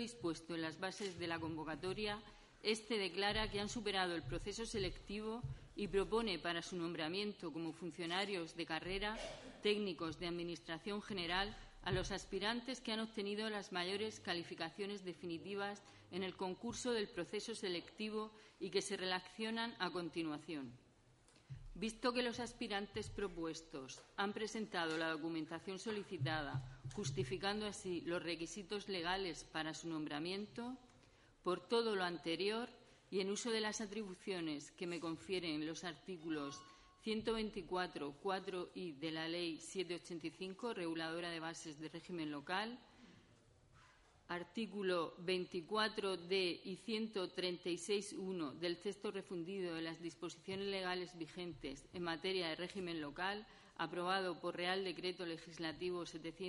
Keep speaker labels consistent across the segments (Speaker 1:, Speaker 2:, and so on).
Speaker 1: dispuesto en las bases de la convocatoria, este declara que han superado el proceso selectivo y propone para su nombramiento como funcionarios de carrera técnicos de Administración General a los aspirantes que han obtenido las mayores calificaciones definitivas en el concurso del proceso selectivo y que se relacionan a continuación. Visto que los aspirantes propuestos han presentado la documentación solicitada, justificando así los requisitos legales para su nombramiento, por todo lo anterior y en uso de las atribuciones que me confieren los artículos 124, 4i de la Ley 785, reguladora de bases de régimen local, artículo 24d y 136.1 del texto refundido de las disposiciones legales vigentes en materia de régimen local, aprobado por Real Decreto Legislativo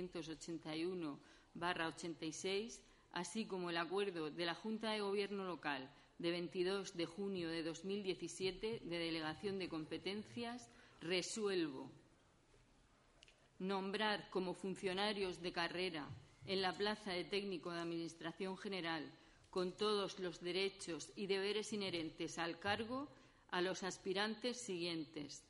Speaker 1: 781/86, así como el acuerdo de la Junta de Gobierno Local de 22 de junio de 2017 de delegación de competencias, resuelvo nombrar como funcionarios de carrera en la plaza de técnico de Administración General, con todos los derechos y deberes inherentes al cargo, a los aspirantes siguientes: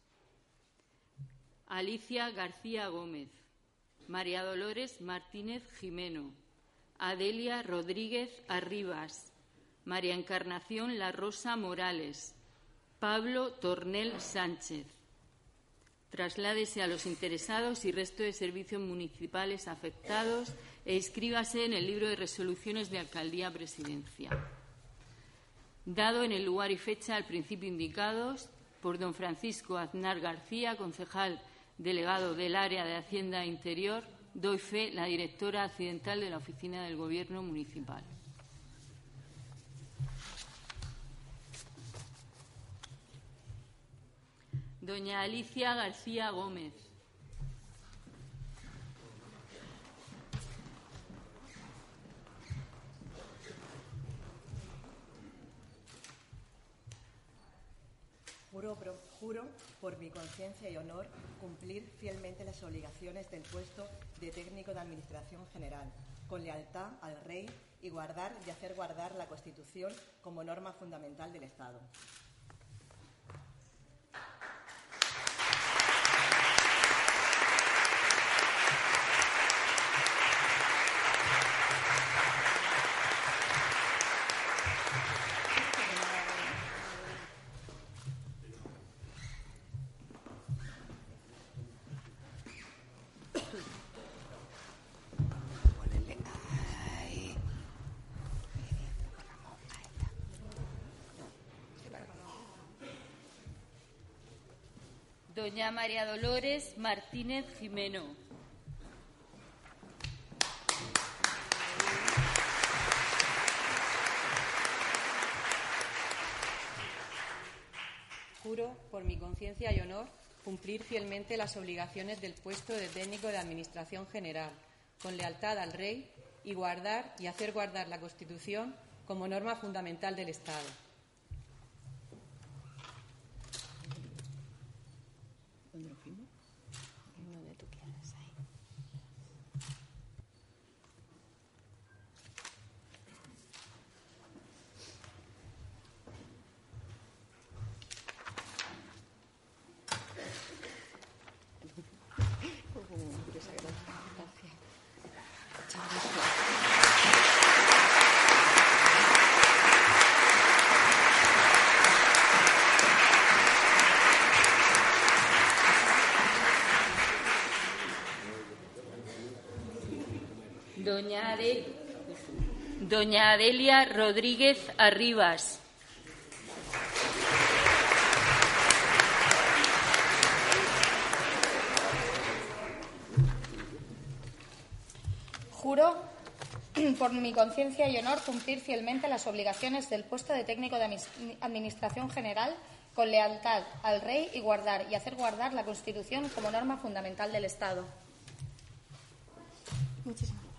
Speaker 1: Alicia García Gómez, María Dolores Martínez Jimeno, Adelia Rodríguez Arribas, María Encarnación La Rosa Morales, Pablo Tornel Sánchez. Trasládese a los interesados y resto de servicios municipales afectados e inscríbase en el libro de resoluciones de Alcaldía-Presidencia. Dado en el lugar y fecha al principio indicados por don Francisco Aznar García, concejal delegado del Área de Hacienda e Interior, doy fe la directora accidental de la Oficina del Gobierno Municipal. Doña Alicia García Gómez.
Speaker 2: Juro por mi conciencia y honor cumplir fielmente las obligaciones del puesto de técnico de Administración General, con lealtad al Rey y guardar y hacer guardar la Constitución como norma fundamental del Estado.
Speaker 1: Doña María Dolores Martínez Jimeno.
Speaker 3: Juro, por mi conciencia y honor, cumplir fielmente las obligaciones del puesto de técnico de Administración General, con lealtad al Rey y guardar y hacer guardar la Constitución como norma fundamental del Estado.
Speaker 1: Donde tú quieras, ahí. Doña Adelia Rodríguez Arribas.
Speaker 4: Juro, por mi conciencia y honor, cumplir fielmente las obligaciones del puesto de técnico de Administración General, con lealtad al Rey y guardar y hacer guardar la Constitución como norma fundamental del Estado. Muchísimas gracias.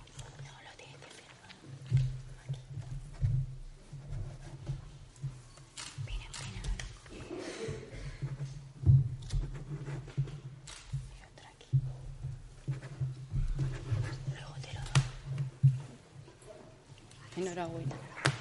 Speaker 3: Enhorabuena.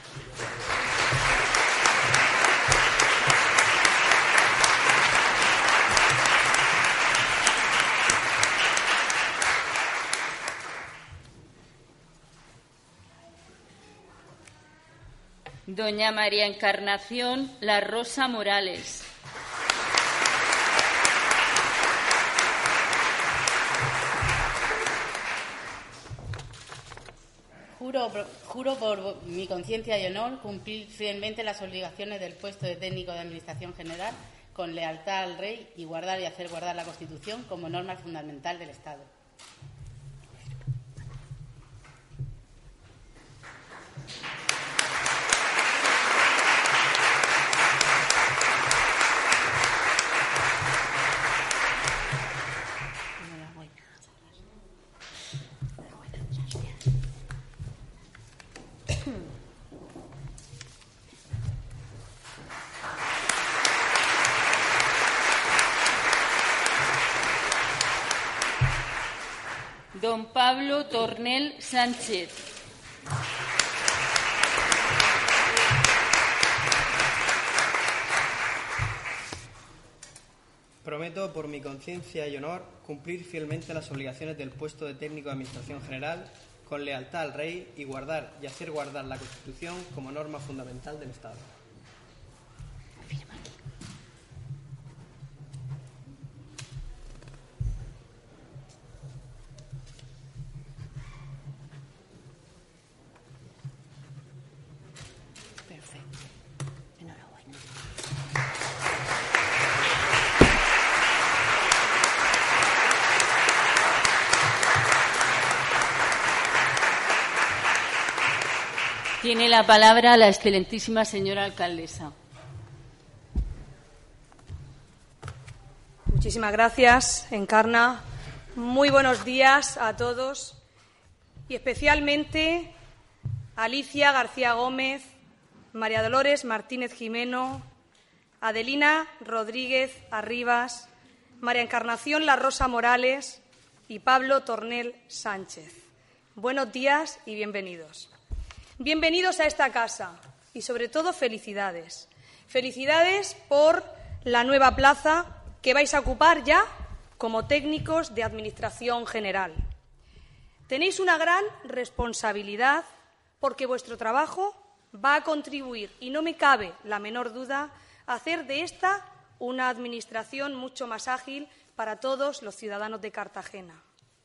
Speaker 1: Doña María Encarnación La Rosa Morales.
Speaker 5: Juro por mi conciencia y honor cumplir fielmente las obligaciones del puesto de técnico de Administración General con lealtad al Rey y guardar y hacer guardar la Constitución como norma fundamental del Estado.
Speaker 1: Don Pablo Tornel Sánchez.
Speaker 6: Prometo, por mi conciencia y honor, cumplir fielmente las obligaciones del puesto de técnico de Administración General con lealtad al Rey y guardar y hacer guardar la Constitución como norma fundamental del Estado.
Speaker 1: Tiene la palabra la excelentísima señora alcaldesa.
Speaker 7: Muchísimas gracias, Encarna. Muy buenos días a todos y especialmente a Alicia García Gómez, María Dolores Martínez Jimeno, Adelina Rodríguez Arribas, María Encarnación La Rosa Morales y Pablo Tornel Sánchez. Buenos días y bienvenidos. Bienvenidos a esta casa y, sobre todo, felicidades. Felicidades por la nueva plaza que vais a ocupar ya como técnicos de Administración General. Tenéis una gran responsabilidad porque vuestro trabajo va a contribuir, y no me cabe la menor duda, a hacer de esta una administración mucho más ágil para todos los ciudadanos de Cartagena.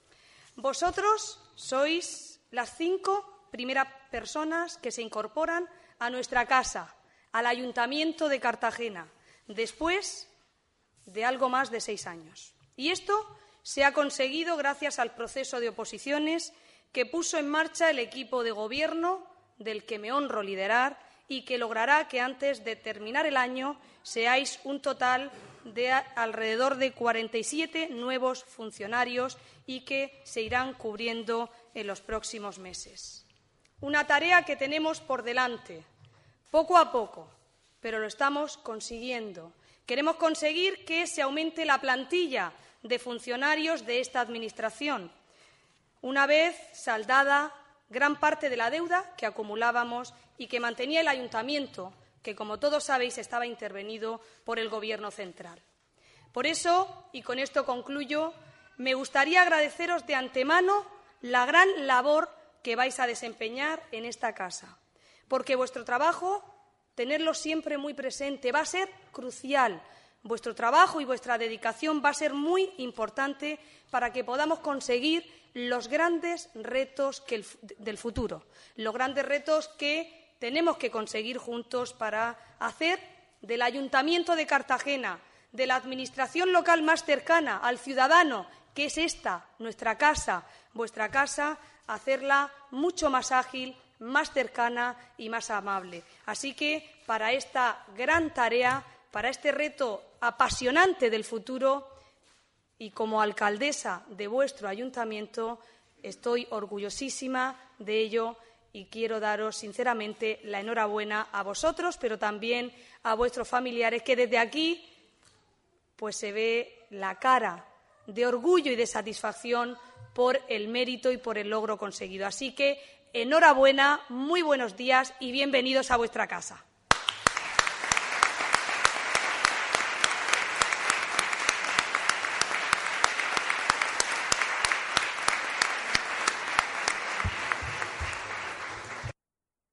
Speaker 7: Vosotros sois las 5 primeras personas que se incorporan a nuestra casa, al Ayuntamiento de Cartagena, después de algo más de 6 años. Y esto se ha conseguido gracias al proceso de oposiciones que puso en marcha el equipo de gobierno, del que me honro liderar, y que logrará que antes de terminar el año seáis un total de alrededor de 47 nuevos funcionarios y que se irán cubriendo en los próximos meses. Una tarea que tenemos por delante, poco a poco, pero lo estamos consiguiendo. Queremos conseguir que se aumente la plantilla de funcionarios de esta Administración, una vez saldada gran parte de la deuda que acumulábamos y que mantenía el Ayuntamiento, que, como todos sabéis, estaba intervenido por el Gobierno central. Por eso, y con esto concluyo, me gustaría agradeceros de antemano la gran labor que vais a desempeñar en esta casa, porque vuestro trabajo, tenerlo siempre muy presente, va a ser crucial. Vuestro trabajo y vuestra dedicación va a ser muy importante para que podamos conseguir los grandes retos del futuro, los grandes retos que tenemos que conseguir juntos para hacer del Ayuntamiento de Cartagena, de la Administración local más cercana al ciudadano, que es esta, nuestra casa, vuestra casa, hacerla mucho más ágil, más cercana y más amable. Así que, para esta gran tarea, para este reto apasionante del futuro, y como alcaldesa de vuestro ayuntamiento, estoy orgullosísima de ello y quiero daros sinceramente la enhorabuena a vosotros, pero también a vuestros familiares, que desde aquí pues se ve la cara de orgullo y de satisfacción por el mérito y por el logro conseguido. Así que enhorabuena, muy buenos días y bienvenidos a vuestra casa.